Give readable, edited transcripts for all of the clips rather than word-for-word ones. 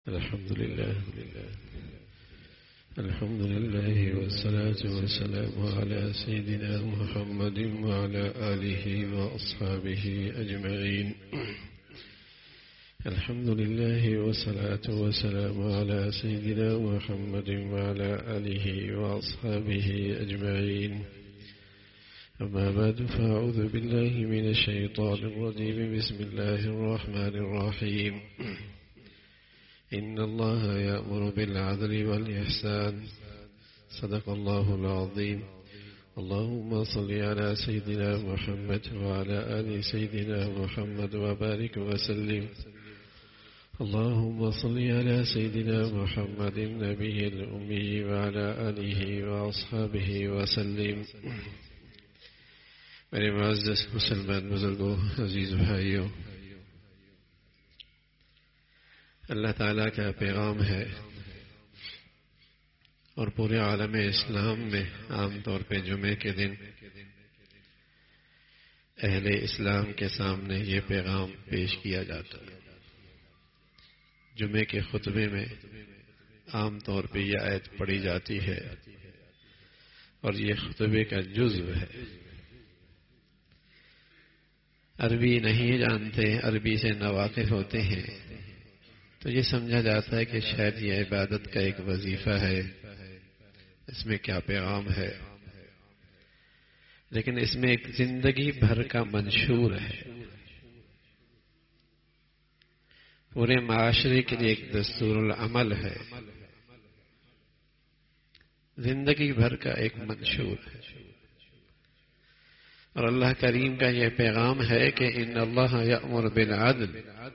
الحمد لله والصلاة والسلام على سيدنا محمد وعلى آله وأصحابه أجمعين. الحمد لله والصلاة والسلام على سيدنا محمد وعلى آله وأصحابه أجمعين. أما بعد فأعوذ بالله من الشيطان الرجيم. بسم الله الرحمن الرحيم. إن الله يأمر بالعدل والإحسان. صدق الله العظيم. اللهم صل على سيدنا محمد وعلى آل سيدنا محمد وبارك وسلم. اللهم صل على سيدنا محمد النبي الأمي وعلى آله وأصحابه وسلم. میرے معزز مسلمان بزرگوں، عزیز بھائیوں، اللہ تعالیٰ کا پیغام ہے اور پورے عالم اسلام میں عام طور پہ جمعے کے دن اہل اسلام کے سامنے یہ پیغام پیش کیا جاتا ہے. جمعے کے خطبے میں عام طور پہ یہ آیت پڑھی جاتی ہے اور یہ خطبے کا جزو ہے. عربی نہیں جانتے، عربی سے ناواقف ہوتے ہیں تو یہ سمجھا جاتا ہے کہ شاید یہ عبادت کا ایک وظیفہ ہے، اس میں کیا پیغام ہے، لیکن اس میں ایک زندگی بھر کا منشور ہے. پورے معاشرے کے لیے ایک دستور العمل ہے، زندگی بھر کا ایک منشور ہے. اور اللہ کریم کا یہ پیغام ہے کہ ان اللہ یأمر بالعدل،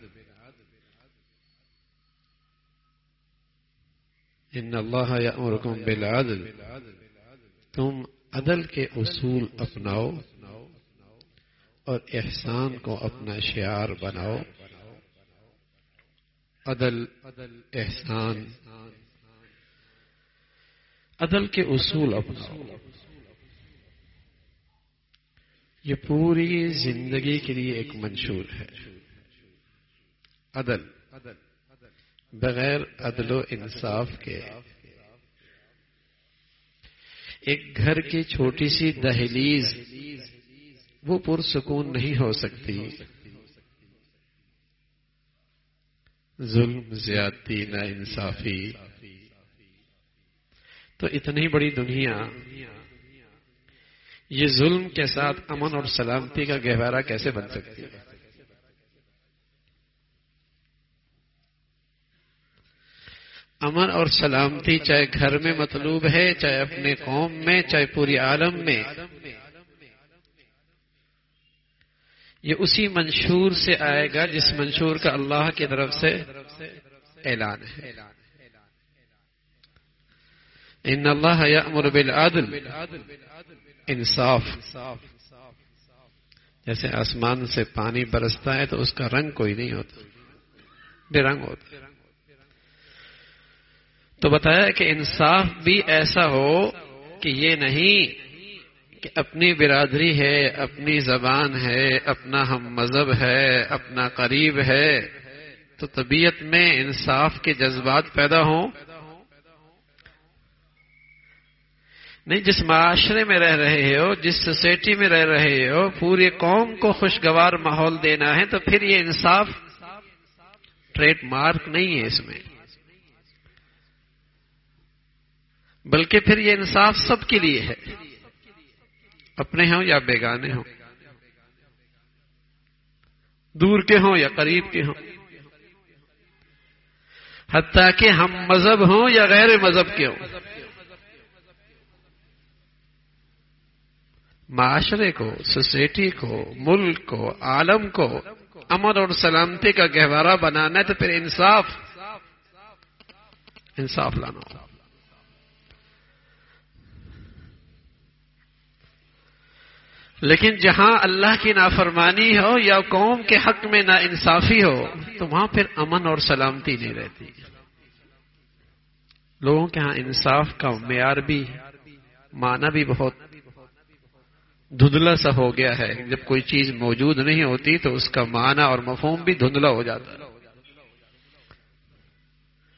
ان اللہ یأمرکم بالعدل، تم عدل کے اصول اپناؤ اور احسان کو اپنا شعار بناؤ. عدل، احسان، عدل کے اصول اپناؤ. یہ پوری زندگی کے لیے ایک منشور ہے. عدل، بغیر عدل و انصاف کے ایک گھر کی چھوٹی سی دہلیز وہ پرسکون نہیں ہو سکتی. ظلم، زیادتی، ناانصافی، تو اتنی بڑی دنیا یہ ظلم کے ساتھ امن اور سلامتی کا گہوارہ کیسے بن سکتی ہے؟ امن اور سلامتی چاہے گھر میں مطلوب ہے، چاہے اپنے قوم میں، چاہے پوری عالم میں، یہ اسی منشور سے آئے گا جس منشور کا اللہ کی طرف سے اعلان ہے. ان اللہ یأمر بالعدل، انصاف. جیسے آسمان سے پانی برستا ہے تو اس کا رنگ کوئی نہیں ہوتا، بے رنگ ہوتا. تو بتایا کہ انصاف بھی ایسا ہو کہ یہ نہیں کہ اپنی برادری ہے، اپنی زبان ہے، اپنا ہم مذہب ہے، اپنا قریب ہے تو طبیعت میں انصاف کے جذبات پیدا ہوں. نہیں، جس معاشرے میں رہ رہے ہو، جس سوسائٹی میں رہ رہے ہو، پوری قوم کو خوشگوار ماحول دینا ہے تو پھر یہ انصاف ٹریڈ مارک نہیں ہے اس میں، بلکہ پھر یہ انصاف سب کے لیے ہے، اپنے ہوں یا بیگانے ہوں، دور کے ہوں یا قریب کے ہوں، حتیٰ کہ ہم مذہب ہوں یا غیر مذہب کے ہوں. معاشرے کو، سوسائٹی کو، ملک کو، عالم کو امن اور سلامتی کا گہوارہ بنانا ہے تو پھر انصاف لانا ہوگا. لیکن جہاں اللہ کی نافرمانی ہو یا قوم کے حق میں ناانصافی ہو تو وہاں پھر امن اور سلامتی نہیں رہتی. لوگوں کے ہاں انصاف کا معیار بھی، معنی بھی بہت دھندلا سا ہو گیا ہے. جب کوئی چیز موجود نہیں ہوتی تو اس کا معنی اور مفہوم بھی دھندلا ہو جاتا ہے.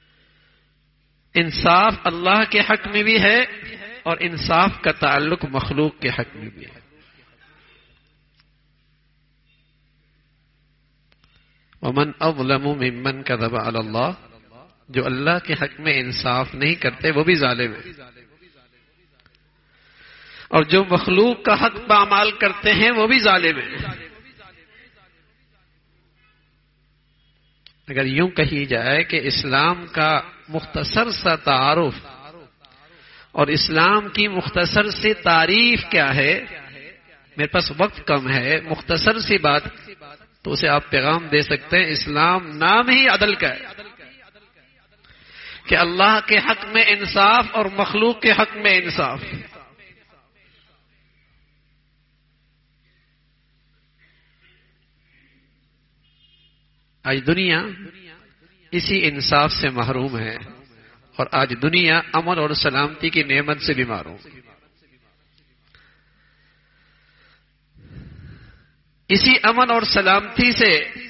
انصاف اللہ کے حق میں بھی ہے اور انصاف کا تعلق مخلوق کے حق میں بھی ہے. ومن اظلم ممن كذب على اللہ، جو اللہ کے حق میں انصاف نہیں کرتے وہ بھی ظالم ہیں، اور جو مخلوق کا حق پامال کرتے ہیں وہ بھی ظالم ہیں. اگر یوں کہی جائے کہ اسلام کا مختصر سا تعارف اور اسلام کی مختصر سی تعریف کیا ہے، میرے پاس وقت کم ہے، مختصر سی بات تو اسے آپ پیغام دے سکتے ہیں. اسلام نام ہی عدل کا ہے کہ اللہ کے حق میں انصاف اور مخلوق کے حق میں انصاف. آج دنیا اسی انصاف سے محروم ہے اور آج دنیا امن اور سلامتی کی نعمت سے بھی محروم. اسی امن اور سلامتی سے،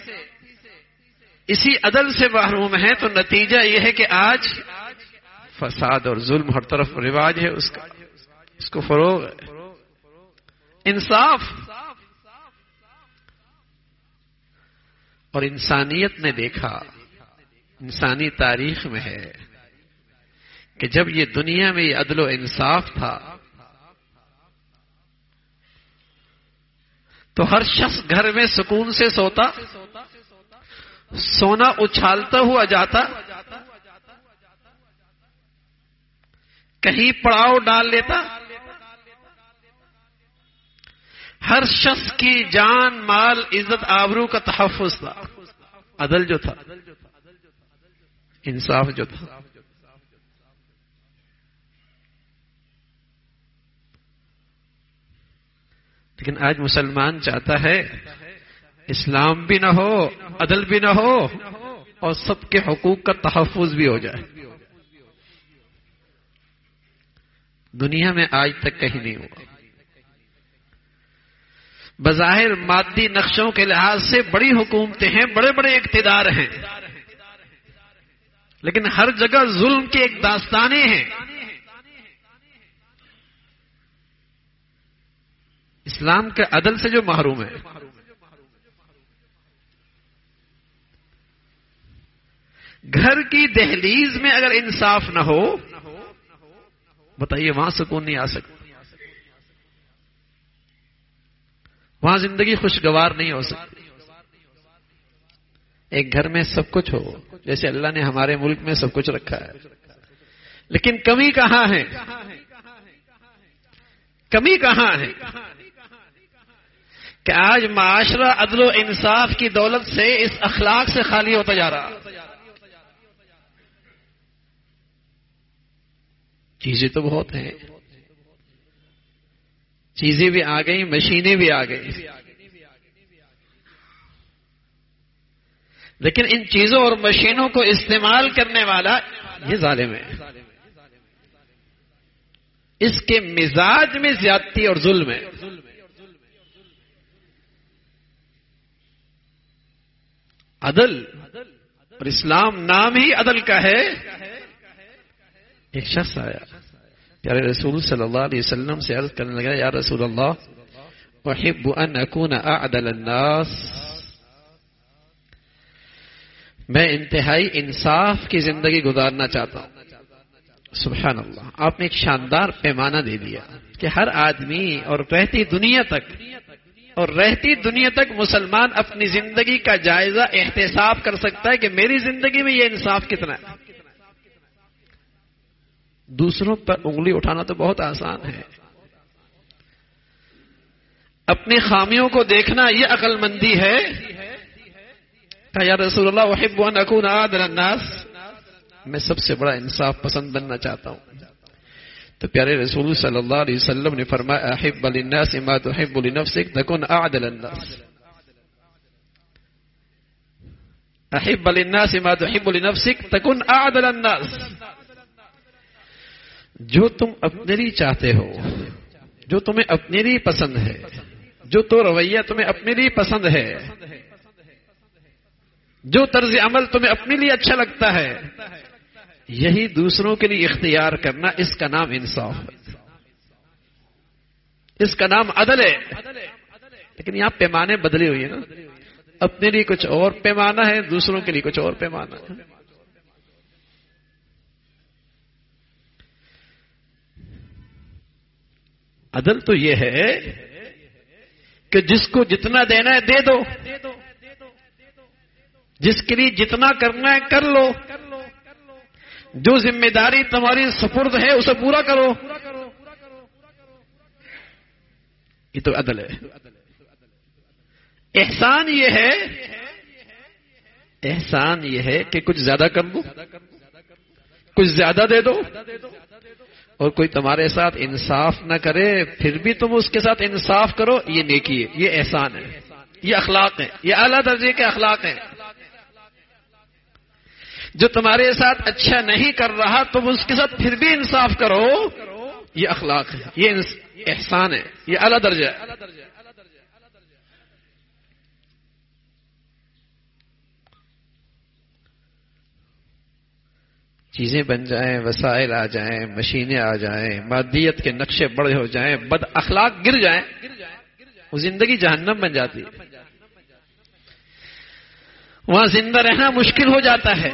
اسی عدل سے محروم ہے، تو نتیجہ یہ ہے کہ آج فساد اور ظلم ہر طرف رواج ہے، اس کو فروغ ہے. انصاف اور انسانیت نے دیکھا، انسانی تاریخ میں ہے کہ جب یہ دنیا میں یہ عدل و انصاف تھا تو ہر شخص گھر میں سکون سے سوتا، سونا اچھالتا ہوا جاتا، کہیں پڑاؤ ڈال لیتا، ہر شخص کی جان مال عزت آبرو کا تحفظ تھا. عدل جو تھا، انصاف جو تھا. لیکن آج مسلمان چاہتا ہے اسلام بھی نہ ہو، عدل بھی نہ ہو، اور سب کے حقوق کا تحفظ بھی ہو جائے. دنیا میں آج تک کہیں نہیں ہوا. بظاہر مادی نقشوں کے لحاظ سے بڑی حکومتیں ہیں، بڑے بڑے اقتدار ہیں، لیکن ہر جگہ ظلم کی ایک داستانیں ہیں. اسلام کے عدل سے جو محروم ہے. گھر کی دہلیز میں اگر انصاف نہ ہو، بتائیے وہاں سکون نہیں آ سکتا، وہاں زندگی خوشگوار نہیں ہو سکتی. ایک گھر میں سب کچھ ہو، جیسے اللہ نے ہمارے ملک میں سب کچھ رکھا ہے، لیکن کمی کہاں ہے؟ کمی کہاں ہے کہ آج معاشرہ عدل و انصاف کی دولت سے، اس اخلاق سے خالی ہوتا جا رہا. چیزیں تو بہت ہیں، چیزیں بھی آ گئی، مشینیں بھی آ گئی، لیکن ان چیزوں اور مشینوں کو استعمال کرنے والا یہ ظالم ہے. اس کے مزاج میں زیادتی اور ظلم ہے. عدل اور اسلام نام ہی عدل کا ہے. ایک شخص آیا پیارے رسول صلی اللہ علیہ وسلم سے عرض کرنے لگا، یا رسول اللہ احب ان اکون اعدل الناس، میں انتہائی انصاف کی زندگی گزارنا چاہتا ہوں. سبحان اللہ، آپ نے ایک شاندار پیمانہ دے دیا کہ ہر آدمی اور رہتی دنیا تک مسلمان اپنی زندگی کا جائزہ احتساب کر سکتا ہے کہ میری زندگی میں یہ انصاف کتنا ہے. دوسروں پر انگلی اٹھانا تو بہت آسان ہے، اپنی خامیوں کو دیکھنا یہ عقل مندی ہے. کہ یا رسول اللہ احب ان اکون اعدل الناس، میں سب سے بڑا انصاف پسند بننا چاہتا ہوں. تو پیارے رسول صلی اللہ علیہ وسلم نے فرمایا، احب للناس ما تحب لنفسک تکن اعدل الناس. احب للناس ما تحب لنفسک تکن اعدل الناس. جو تم اپنے لیے چاہتے ہو، جو تمہیں اپنے لیے پسند ہے، جو تو رویہ تمہیں اپنے لیے پسند ہے، جو طرز عمل تمہیں اپنے لیے اچھا لگتا ہے، یہی دوسروں کے لیے اختیار کرنا، اس کا نام انصاف ہے، اس کا نام عدل ہے۔ لیکن یہاں پیمانے بدلی ہوئی ہیں نا، اپنے لیے کچھ اور پیمانہ ہے، دوسروں کے لیے کچھ اور پیمانہ ہے۔ عدل تو یہ ہے کہ جس کو جتنا دینا ہے دے دو، جس کے لیے جتنا کرنا ہے کر لو، جو ذمہ داری تمہاری سپرد ہے اسے پورا کرو، یہ تو عدل ہے۔ احسان یہ ہے کہ کچھ زیادہ کر دو، کچھ زیادہ دے دو، اور کوئی تمہارے ساتھ انصاف نہ کرے پھر بھی تم اس کے ساتھ انصاف کرو، یہ نیکی ہے، یہ احسان ہے، یہ اخلاق ہے، یہ اعلیٰ درجے کے اخلاق ہیں۔ جو تمہارے ساتھ اچھا نہیں کر رہا تم اس کے ساتھ پھر بھی انصاف کرو، یہ اخلاق ہے، یہ احسان ہے، یہ اعلیٰ درجہ ہے۔ چیزیں بن جائیں، وسائل آ جائیں، مشینیں آ جائیں، مادیت کے نقشے بڑے ہو جائیں، بد اخلاق گر جائیں، وہ زندگی جہنم بن جاتی ہے، وہاں زندہ رہنا مشکل ہو جاتا ہے۔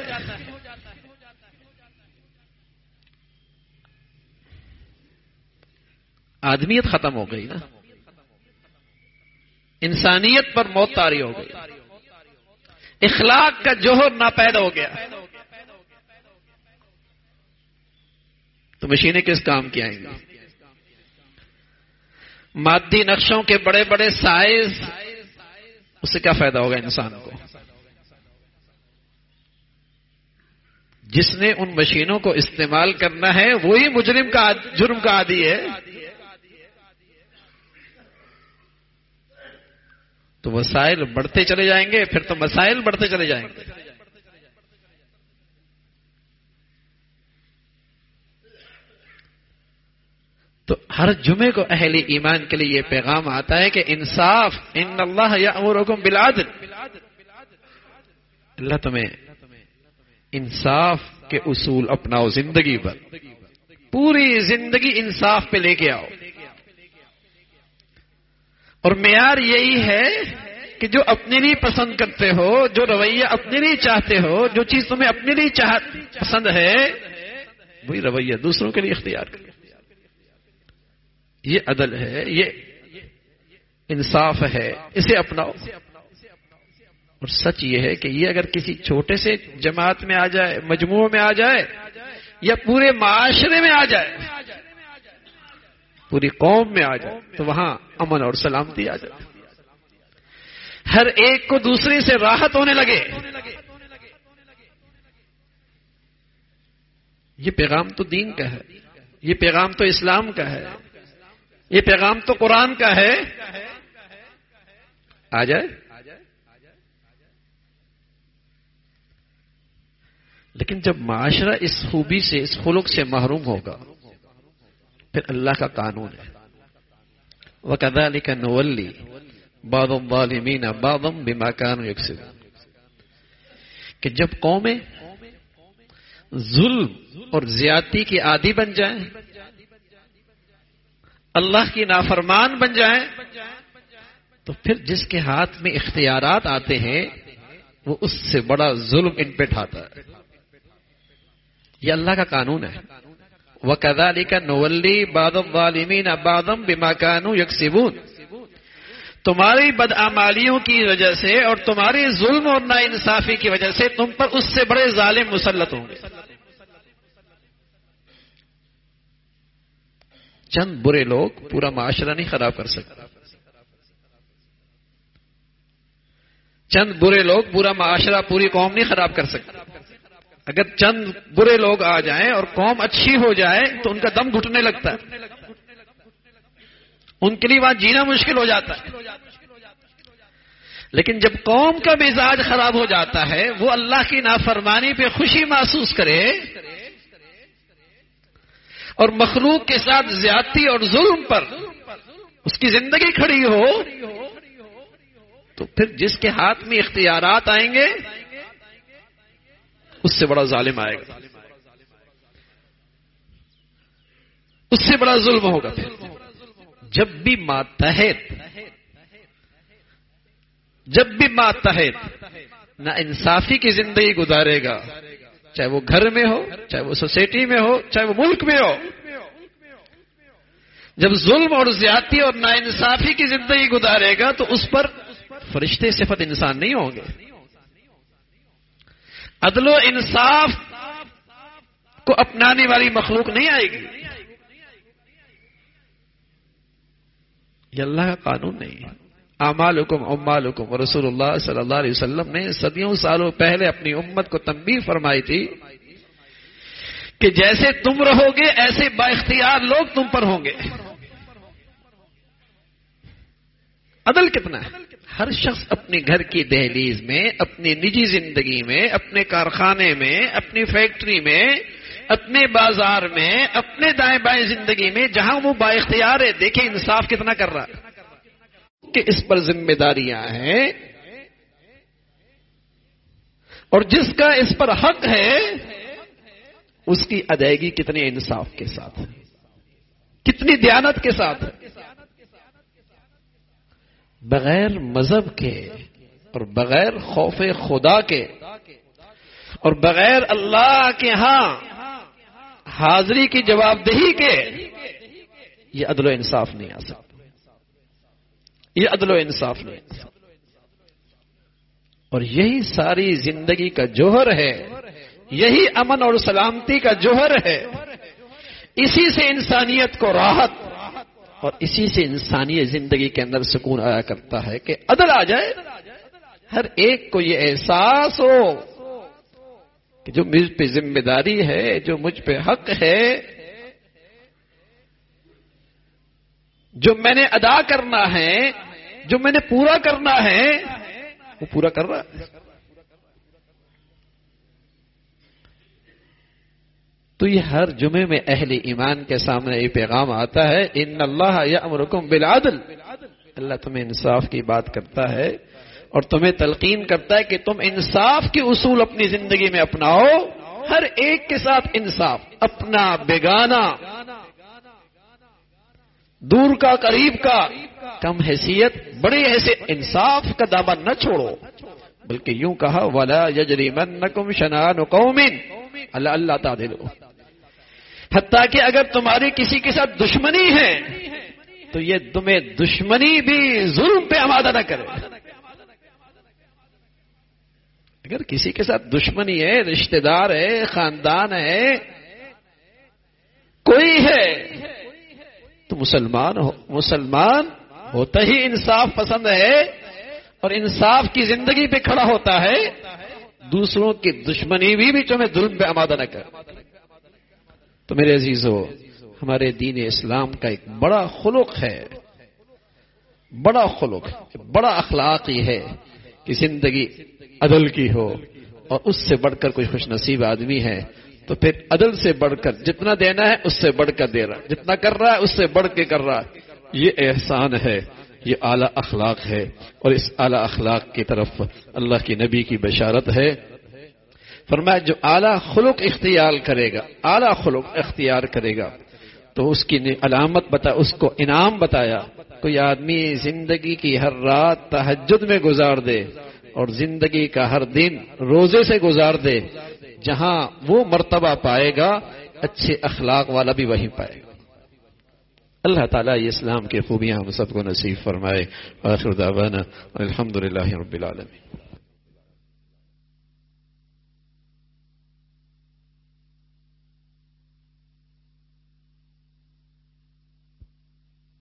آدمیت ختم ہو گئی نا، انسانیت پر موت طاری ہو گئی، اخلاق کا جوہر ناپید ہو گیا، تو مشینیں کس کام کی آئیں گی؟ مادی نقشوں کے بڑے بڑے سائز، اس سے کیا فائدہ ہوگا انسان کو؟ جس نے ان مشینوں کو استعمال کرنا ہے وہی جرم کا عادی ہے، تو وسائل بڑھتے چلے جائیں گے، پھر تو مسائل بڑھتے چلے جائیں گے۔ تو ہر جمعے کو اہل ایمان کے لیے یہ پیغام آتا ہے کہ انصاف، ان اللہ یأمرکم بالعدل، اللہ تمہیں انصاف کے اصول اپناؤ، زندگی پر پوری زندگی انصاف پہ لے کے آؤ، اور معیار یہی ہے کہ جو اپنے لیے پسند کرتے ہو، جو رویہ اپنے لیے چاہتے ہو، جو چیز تمہیں اپنے لیے پسند ہے، وہی رویہ دوسروں کے لیے اختیار کرو۔ یہ عدل ہے، یہ انصاف ہے، اسے اپناؤ۔ اور سچ یہ ہے کہ یہ اگر کسی چھوٹے سے جماعت میں آ جائے، مجموعے میں آ جائے، یا پورے معاشرے میں آ جائے، پوری قوم میں آ جائے، تو وہاں امن اور سلامتی آ جائے، ہر ایک کو دوسرے سے راحت ہونے لگے۔ یہ پیغام تو دین کا ہے، یہ پیغام تو اسلام کا ہے، یہ پیغام تو قرآن کا ہے۔ آ جائے، لیکن جب معاشرہ اس خوبی سے، اس خلق سے محروم ہوگا، پھر اللہ کا قانون ہے، وَكَذَلِكَ نُوَلِّي بَعْضَ الظَّالِمِينَ بَعْضًا بِمَا كَانُوا يَكْسِبُونَ، کہ جب قومیں ظلم اور زیادتی کی عادی بن جائیں، اللہ کی نافرمان بن جائیں، تو پھر جس کے ہاتھ میں اختیارات آتے ہیں وہ اس سے بڑا ظلم ان پہ ڈھاتا ہے۔ یہ اللہ کا قانون ہے، وَكَذَلِكَ نُوَلِّي بَعْضَ الظَّالِمِينَ بَعْضًا بِمَا كَانُوا يَكْسِبُونَ، تمہاری بدعمالیوں کی وجہ سے اور تمہاری ظلم اور ناانصافی کی وجہ سے تم پر اس سے بڑے ظالم مسلط ہوں گے۔ چند برے لوگ پورا معاشرہ نہیں خراب کر سکتے، چند برے لوگ پورا معاشرہ، پوری قوم نہیں خراب کر سکتے۔ اگر چند برے لوگ آ جائیں اور قوم اچھی ہو جائے تو ان کا دم گھٹنے لگتا ہے، ان کے لیے وہاں جینا مشکل ہو جاتا ہے۔ لیکن جب قوم کا مزاج خراب ہو جاتا ہے، وہ اللہ کی نافرمانی پہ خوشی محسوس کرے اور مخلوق کے ساتھ زیادتی اور ظلم پر اس کی زندگی کھڑی ہو، تو پھر جس کے ہاتھ میں اختیارات آئیں گے اس سے بڑا ظالم آئے گا۔ اس سے بڑا ظلم ہوگا پھر. جب بھی ماتحت نہ انصافی کی زندگی گزارے گا، چاہے وہ گھر میں ہو، چاہے وہ سوسائٹی میں ہو، چاہے وہ ملک میں ہو، جب ظلم اور زیادتی اور ناانصافی کی زندگی گزارے گا تو اس پر فرشتے صفت انسان نہیں ہوں گے. عدل و انصاف کو اپنانے والی مخلوق نہیں آئے گی. یہ اللہ کا قانون نہیں ہے. اعمالکم اموالکم، رسول اللہ صلی اللہ علیہ وسلم نے صدیوں سالوں پہلے اپنی امت کو تنبیہ فرمائی تھی کہ جیسے تم رہو گے ایسے با اختیار لوگ تم پر ہوں گے. عدل کتنا ہے؟ ہر شخص اپنے گھر کی دہلیز میں، اپنی نجی زندگی میں، اپنے کارخانے میں، اپنی فیکٹری میں، اپنے بازار میں، اپنے دائیں بائیں زندگی میں جہاں وہ با اختیار ہے، دیکھیں انصاف کتنا کر رہا ہے کہ اس پر ذمہ داریاں ہیں، اور جس کا اس پر حق ہے اس کی ادائیگی کتنے انصاف کے ساتھ ہے، کتنی دیانت کے ساتھ ہے. بغیر مذہب کے اور بغیر خوف خدا کے اور بغیر اللہ کے ہاں حاضری کی جواب دہی کے یہ عدل و انصاف نہیں آ سکتا. یہ عدل و انصاف نہیں آ سکتا. اور یہی ساری زندگی کا جوہر ہے، یہی امن اور سلامتی کا جوہر ہے. اسی سے انسانیت کو راحت اور اسی سے انسانی زندگی کے اندر سکون آیا کرتا ہے کہ عدل آ جائے، ہر ایک کو یہ احساس ہو کہ جو مجھ پہ ذمہ داری ہے، جو مجھ پہ حق ہے، جو میں نے ادا کرنا ہے، جو میں نے پورا کرنا ہے، وہ پورا کر رہا ہے. تو یہ ہر جمعے میں اہل ایمان کے سامنے یہ پیغام آتا ہے، ان اللہ یأمرکم بالعدل. اللہ تمہیں انصاف کی بات کرتا ہے اور تمہیں تلقین کرتا ہے کہ تم انصاف کے اصول اپنی زندگی میں اپناؤ. ہر ایک کے ساتھ انصاف، اپنا بیگانہ، دور کا قریب کا، کم حیثیت بڑی حیثیت، انصاف کا دامن نہ چھوڑو. بلکہ یوں کہا وَلَا يَجْرِمَنَّكُمْ شَنَآنُ قَوْمٍ أَلَّا تَعْدِلُوا. حتیٰ کہ اگر تمہاری کسی کے ساتھ دشمنی ہے تو یہ تمہیں دشمنی بھی ظلم پہ آمادہ نہ کرے. اگر کسی کے ساتھ دشمنی ہے، رشتہ دار ہے، خاندان ہے، کوئی ہے، تو مسلمان ہوتا ہی انصاف پسند ہے اور انصاف کی زندگی پہ کھڑا ہوتا ہے. دوسروں کی دشمنی بھی تمہیں ظلم پہ آمادہ نہ کرے. تو میرے عزیزو، ہمارے دین اسلام کا ایک بڑا خلق ہے، بڑا خلق، بڑا اخلاق یہ ہے کہ زندگی عدل کی ہو. اور اس سے بڑھ کر کوئی خوش نصیب آدمی ہے تو پھر عدل سے بڑھ کر جتنا دینا ہے اس سے بڑھ کر دے رہا ہے، جتنا کر رہا ہے اس سے بڑھ کے کر رہا ہے. یہ احسان ہے، یہ اعلیٰ اخلاق ہے. اور اس اعلیٰ اخلاق کی طرف اللہ کی نبی کی بشارت ہے. فرمایا جو اعلیٰ خلق اختیار کرے گا، اعلیٰ خلق اختیار کرے گا تو اس کی علامت بتا، اس کو انعام بتایا. کوئی آدمی زندگی کی ہر رات تہجد میں گزار دے اور زندگی کا ہر دن روزے سے گزار دے، جہاں وہ مرتبہ پائے گا اچھے اخلاق والا بھی وہیں پائے گا. اللہ تعالیٰ یہ اسلام کی خوبیاں ہم سب کو نصیب فرمائے. آخر دعوانا الحمدللہ رب العالمین.